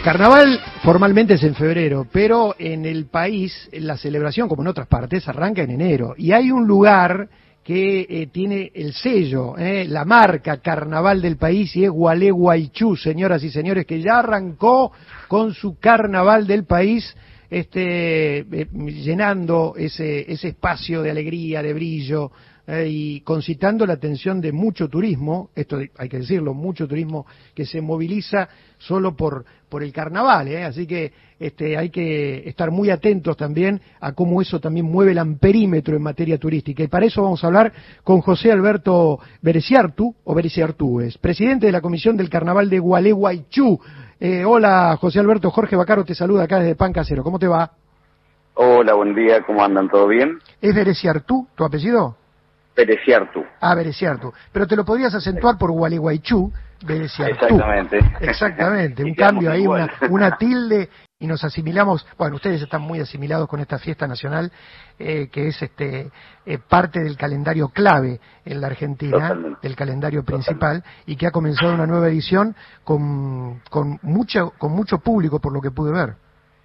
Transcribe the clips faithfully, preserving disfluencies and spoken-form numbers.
carnaval formalmente es en febrero, pero en el país la celebración, como en otras partes, arranca en enero. Y hay un lugar que eh, tiene el sello, eh, la marca carnaval del país, y es Gualeguaychú, señoras y señores, que ya arrancó con su carnaval del país, este, eh, llenando ese, ese espacio de alegría, de brillo, eh, y concitando la atención de mucho turismo, esto hay que decirlo, mucho turismo que se moviliza solo por, por el carnaval, eh, así que este, hay que estar muy atentos también a cómo eso también mueve el amperímetro en materia turística, y para eso vamos a hablar con José Alberto Bereciartu, o Bereciartu es, presidente de la Comisión del Carnaval de Gualeguaychú. Eh, hola José Alberto, Jorge Bacaro te saluda acá desde Pan Casero, ¿cómo te va? Hola, buen día, ¿cómo andan? ¿Todo bien? ¿Es Bereciartu tu apellido? Bereciartu. Ah, Bereciartu. Pero te lo podrías acentuar por Gualeguaychú, Bereciartu. Exactamente. Exactamente, un cambio ahí, una, una tilde, y nos asimilamos, bueno, ustedes están muy asimilados con esta fiesta nacional, eh, que es este eh, parte del calendario clave en la Argentina, Totalmente. del calendario principal, Totalmente. y que ha comenzado una nueva edición con, con, mucha, con mucho público, por lo que pude ver.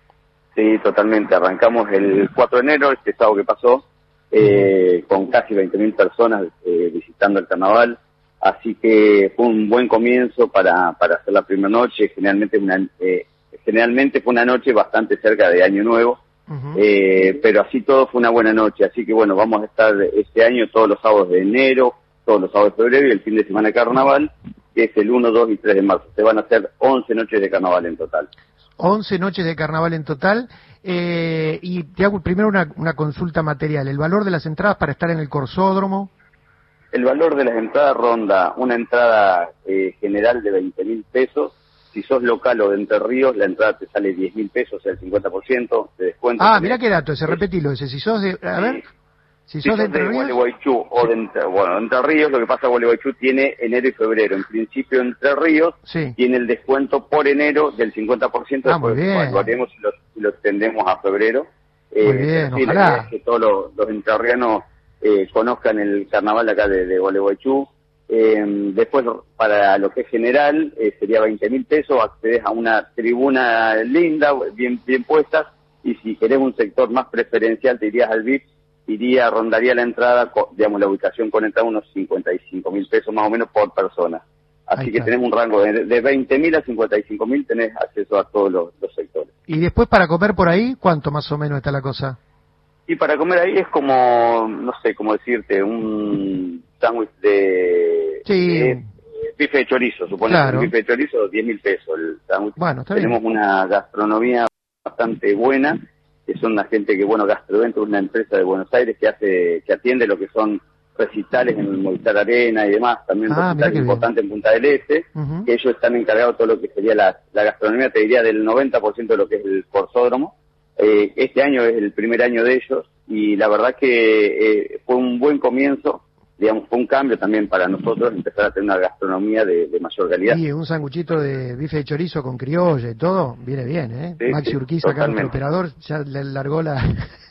Sí, totalmente. Arrancamos el cuatro de enero, este sábado que pasó, Eh, con casi veinte mil personas eh, visitando el carnaval, así que fue un buen comienzo para, para hacer la primera noche. Generalmente una, eh, generalmente fue una noche bastante cerca de Año Nuevo, uh-huh. eh, pero así todo fue una buena noche, así que bueno, vamos a estar este año todos los sábados de enero, todos los sábados de febrero y el fin de semana de carnaval, que es el uno, dos y tres de marzo. Se van a hacer once noches de carnaval en total. once noches de carnaval en total. Eh, y te hago primero una, una consulta material. ¿El valor de las entradas para estar en el Corsódromo? El valor de las entradas ronda una entrada eh, general de veinte mil pesos. Si sos local o de Entre Ríos, la entrada te sale diez mil pesos, o sea, el cincuenta por ciento de descuento. Ah, mirá qué dato ese, repetilo ese. Si sos de... A ver... Si, si sos de Entre Entre Ríos... Gualeguaychú o de Entre, bueno, Entre Ríos, lo que pasa, Gualeguaychú tiene enero y febrero. En principio, Entre Ríos sí. tiene el descuento por enero del cincuenta por ciento. Ah, muy bien. Lo haremos y lo, lo extendemos a febrero. Muy eh, bien, sí, ojalá. Que todos los, los entrerrianos eh, conozcan el carnaval de acá de, de Gualeguaychú. Eh, después, para lo que es general, eh, sería veinte mil pesos. Accedes a una tribuna linda, bien, bien puesta. Y si querés un sector más preferencial, te irías al V I P. Iría, rondaría la entrada, digamos, la ubicación con entrada unos cincuenta y cinco mil pesos más o menos por persona. Así que tenemos un rango de, de veinte mil a cincuenta y cinco mil, tenés acceso a todos los, los sectores. ¿Y después para comer por ahí, cuánto más o menos está la cosa? Y para comer ahí es como, no sé, como decirte, un sándwich de, sí. de bife de chorizo, suponemos, claro. Un bife de chorizo, diez mil pesos el sándwich. Bueno, está tenemos bien. Una gastronomía bastante buena, que son la gente que, bueno, Gastrodentro es una empresa de Buenos Aires que hace, que atiende lo que son recitales en el Movistar Arena y demás, también ah, recitales importantes en Punta del Este, uh-huh. que ellos están encargados de todo lo que sería la, la gastronomía, te diría del noventa por ciento de lo que es el Corsódromo. Eh, este año es el primer año de ellos y la verdad que eh, fue un buen comienzo, digamos, fue un cambio también para nosotros empezar a tener una gastronomía de, de mayor calidad. Y un sanguchito de bife de chorizo con criolla y todo, viene bien, ¿eh? Sí, Maxi sí, Urquiza, acá nuestro operador, ya le largó la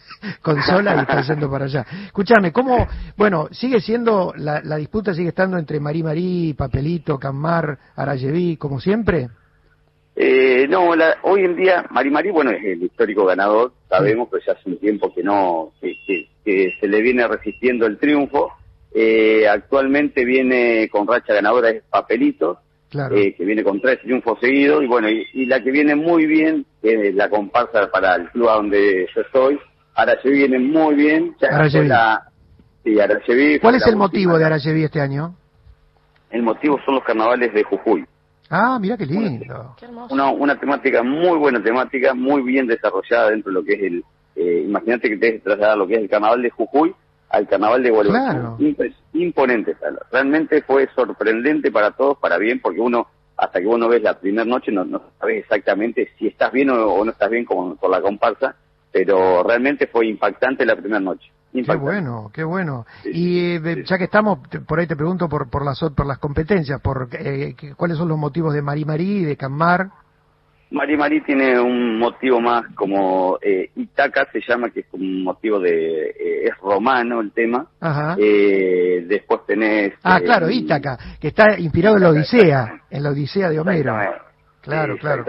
consola y está yendo para allá. Escúchame, ¿cómo, bueno, sigue siendo, la, la disputa sigue estando entre Marí Marí, Papelito, Cammar, Arayeví, como siempre? Eh, no, la, hoy en día, Marí Marí, bueno, es el histórico ganador, sabemos, sí. pero ya hace un tiempo que no, que, que, que se le viene resistiendo el triunfo. Eh, actualmente viene con racha ganadora es Papelito, claro. eh, que viene con tres triunfos seguidos, y bueno, y, y la que viene muy bien, que es la comparsa para el club a donde yo estoy, Arayeví viene muy bien. Arayeví. La, sí, Arayeví. ¿Cuál es el motivo de Arayeví este año? El motivo son los carnavales de Jujuy. Ah, mira qué lindo. Una, una temática, muy buena temática, muy bien desarrollada dentro de lo que es el, eh, imagínate que te que trasladar lo que es el carnaval de Jujuy al carnaval de Gualeguaychú. Claro. Imp- imponente, realmente fue sorprendente para todos, para bien, porque uno, hasta que vos no ves la primera noche, no, no sabes exactamente si estás bien o, o no estás bien con, con la comparsa, pero realmente fue impactante la primera noche. Impactante. Qué bueno, qué bueno. Sí, y eh, sí. ya que estamos, por ahí te pregunto por por las por las competencias, por eh, ¿cuáles son los motivos de Marí Marí, de Cammar? Marí Marí tiene un motivo más como eh, Ítaca se llama, que es un motivo de, eh, es romano el tema. Ajá. Eh, después tenés... Ah, eh, claro, Ítaca, que está inspirado en la Odisea, en la Odisea de Homero. Claro, sí, claro, claro.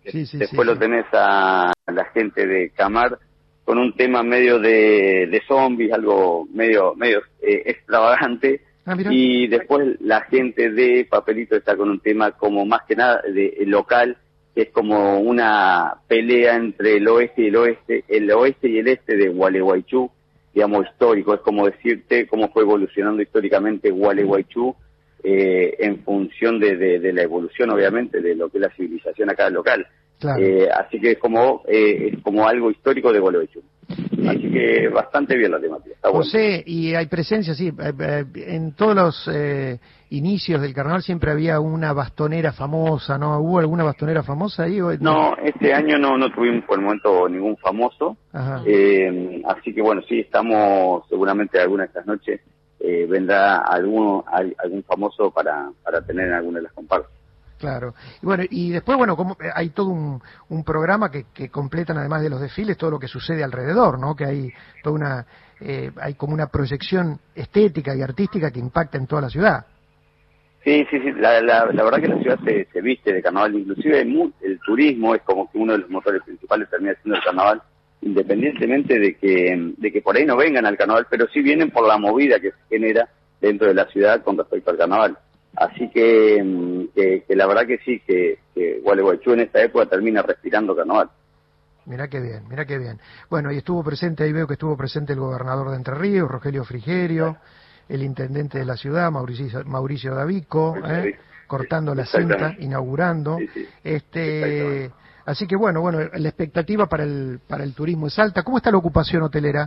Sí, sí, Después sí, lo tenés a la gente de Camar con un tema medio de, de zombies, algo medio medio eh, extravagante. Ah, mira. Y después la gente de Papelito está con un tema como más que nada de, de local, que es como una pelea entre el oeste y el oeste, el oeste y el este de Gualeguaychú, digamos histórico, es como decirte cómo fue evolucionando históricamente Gualeguaychú eh, en función de, de, de la evolución, obviamente, de lo que es la civilización acá local. Claro. Eh, así que es como, eh, es como algo histórico de Gualeguaychú. Así que bastante bien la temática. Está José, bueno. y hay presencia, sí, eh, eh, en todos los eh, inicios del carnaval siempre había una bastonera famosa, ¿no? ¿Hubo alguna bastonera famosa ahí? O... No, este año no, no tuvimos por el momento ningún famoso. Eh, así que bueno, sí, estamos seguramente alguna de estas noches eh, vendrá alguno, algún famoso para, para tener en alguna de las comparsas. Claro. Y bueno, y después, bueno, como hay todo un, un programa que, que completan, además de los desfiles, todo lo que sucede alrededor, ¿no? Que hay toda una, eh, hay como una proyección estética y artística que impacta en toda la ciudad. Sí, sí, sí, la, la, la verdad que la ciudad se, se viste de carnaval, inclusive el, el turismo es como que uno de los motores principales termina siendo el carnaval, independientemente de que, de que por ahí no vengan al carnaval, pero sí vienen por la movida que se genera dentro de la ciudad con respecto al carnaval. Así que, que, que la verdad que sí, que, que Gualeguaychú en esta época termina respirando carnaval. Mirá qué bien, mirá qué bien. Bueno, y estuvo presente, ahí veo que estuvo presente el gobernador de Entre Ríos, Rogelio Frigerio, el intendente de la ciudad, Mauricio, Mauricio Davico, ¿eh? cortando la cinta, inaugurando. Sí, sí. Este, así que bueno, bueno, la expectativa para el, para el turismo es alta. ¿Cómo está la ocupación hotelera?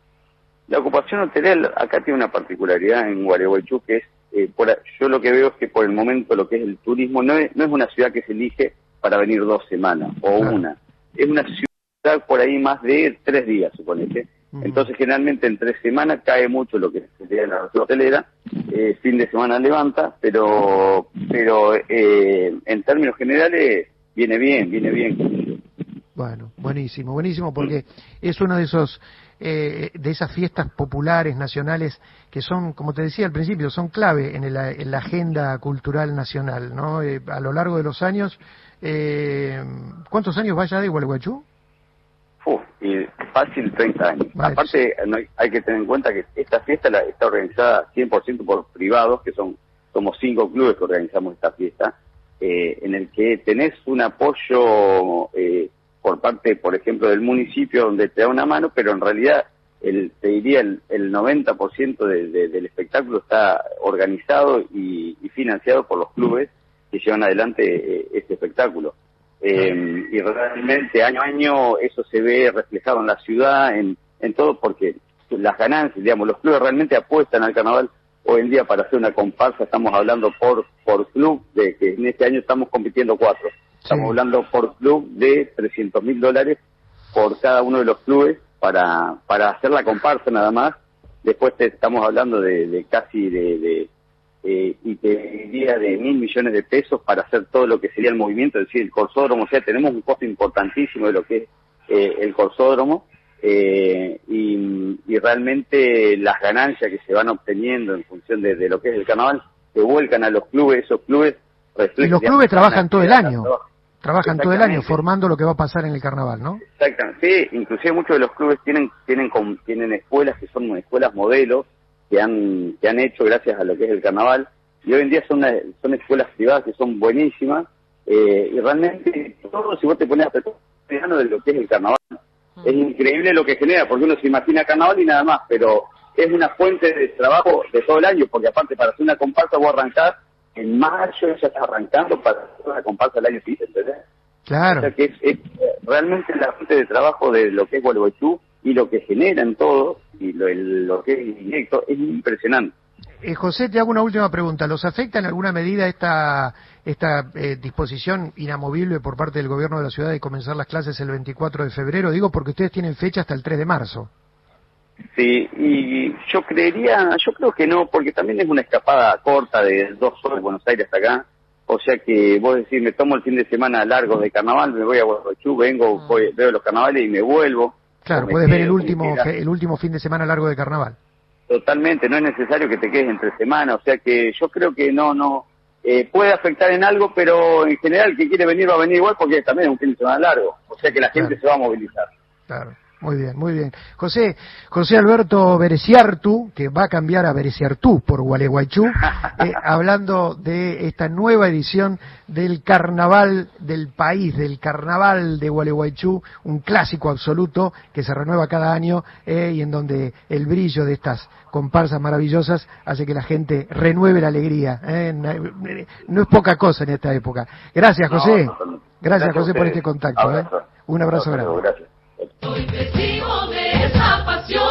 La ocupación hotelera acá tiene una particularidad en Gualeguaychú que es Eh, por, yo lo que veo es que por el momento lo que es el turismo no es, no es una ciudad que se elige para venir dos semanas o claro. una, es una ciudad por ahí más de tres días, suponete. Uh-huh. Entonces generalmente en tres semanas cae mucho lo que sería la hotelera, eh, fin de semana levanta, pero pero eh, en términos generales viene bien, viene bien. Bueno, buenísimo, buenísimo, porque es uno de esos eh, de esas fiestas populares nacionales que son, como te decía al principio, son clave en, el, en la agenda cultural nacional, ¿no? Eh, a lo largo de los años, eh, ¿cuántos años va ya de Gualeguaychú? Uf, y fácil treinta años. Vale. Aparte, no hay, hay que tener en cuenta que esta fiesta la, está organizada cien por ciento por privados, que son somos cinco clubes que organizamos esta fiesta, eh, en el que tenés un apoyo eh, por parte, por ejemplo, del municipio, donde te da una mano, pero en realidad, el, te diría, el, el noventa por ciento de, de, del espectáculo está organizado y, y financiado por los clubes que llevan adelante eh, este espectáculo. Eh, y realmente año a año eso se ve reflejado en la ciudad, en, en todo, porque las ganancias, digamos, los clubes realmente apuestan al carnaval. Hoy en día para hacer una comparsa estamos hablando por por club, de que en este año estamos compitiendo cuatro. Estamos sí. hablando por club de trescientos mil dólares por cada uno de los clubes para para hacer la comparsa nada más. Después te estamos hablando de, de casi de... de Eh, y te diría de mil millones de pesos para hacer todo lo que sería el movimiento, es decir, el corsódromo. O sea, tenemos un costo importantísimo de lo que es eh, el corsódromo, eh, y, y realmente las ganancias que se van obteniendo en función de, de lo que es el carnaval se vuelcan a los clubes. Esos clubes reflejan. Y los clubes trabajan todo el año, trabajan todo el año formando lo que va a pasar en el carnaval, ¿no? Exactamente, sí, inclusive muchos de los clubes tienen tienen tienen escuelas que son escuelas modelos, que han que han hecho gracias a lo que es el carnaval, y hoy en día son una, son escuelas privadas que son buenísimas, eh, y realmente todo, si vos te pones a pensar de lo que es el carnaval, mm. es increíble lo que genera, porque uno se imagina carnaval y nada más, pero es una fuente de trabajo de todo el año, porque aparte para hacer una comparsa vos arrancás en mayo, ya estás arrancando para hacer una comparsa el año siguiente, ¿entendés? Claro. O sea que es, es realmente la fuente de trabajo de lo que es Gualeguaychú y lo que generan todo, y lo, el, lo que es directo, es impresionante. Eh, José, te hago una última pregunta. ¿Los afecta en alguna medida esta esta eh, disposición inamovible por parte del gobierno de la ciudad de comenzar las clases el veinticuatro de febrero? Digo porque ustedes tienen fecha hasta el tres de marzo. Sí, y yo creería, yo creo que no, porque también es una escapada corta de dos horas de Buenos Aires hasta acá. O sea que vos decís, me tomo el fin de semana largo de carnaval, me voy a Gualeguaychú, vengo, mm. voy, veo los carnavales y me vuelvo. Claro, puedes ver el último el último fin de semana largo de carnaval. Totalmente, no es necesario que te quedes entre semana, o sea que yo creo que no no eh, puede afectar en algo, pero en general el que quiere venir va a venir igual porque también es un fin de semana largo, o sea que la gente claro. se va a movilizar. Claro. Muy bien, muy bien. José, José Alberto Bereciartu, que va a cambiar a Bereciartú por Gualeguaychú, eh, hablando de esta nueva edición del Carnaval del país, del Carnaval de Gualeguaychú, un clásico absoluto que se renueva cada año eh, y en donde el brillo de estas comparsas maravillosas hace que la gente renueve la alegría. Eh. No es poca cosa en esta época. Gracias, José. No, Gracias, Gracias José, por este contacto. Eh. Un abrazo grande. Gracias. Soy testigo de esa pasión.